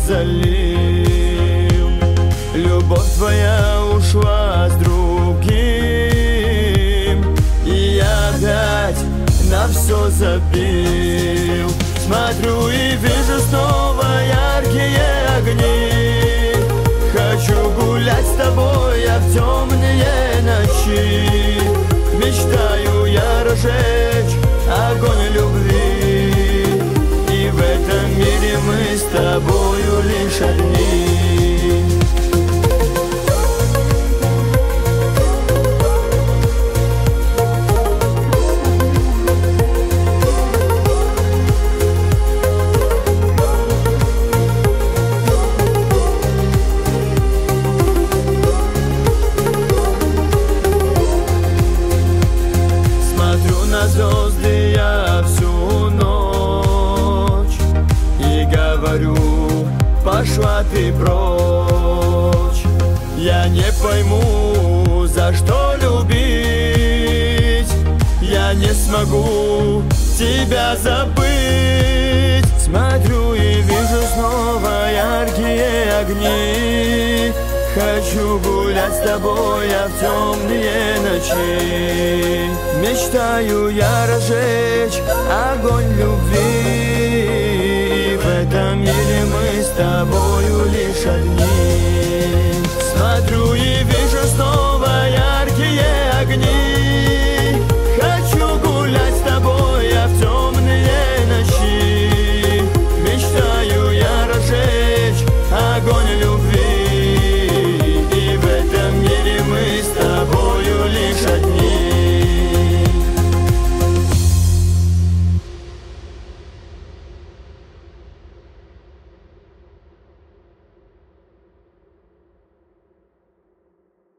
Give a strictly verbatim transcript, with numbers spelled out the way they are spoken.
залил. Любовь твоя ушла с другим, и я опять на все забил. Смотрю и вижу снова яркие огни. Хочу гулять с тобой я в темные ночи. Мечтаю я разжечь огонь любви, и в этом мире мы с тобою лишь одни. Звезды я всю ночь и говорю: пошла ты прочь. Я не пойму, за что любить. Я не смогу тебя забыть. Смотрю и вижу снова яркие огни. Хочу гулять с тобой я в темные ночи. Мечтаю я разжечь огонь любви, и в этом мире мы с тобою лишь одни. Смотрю и вижу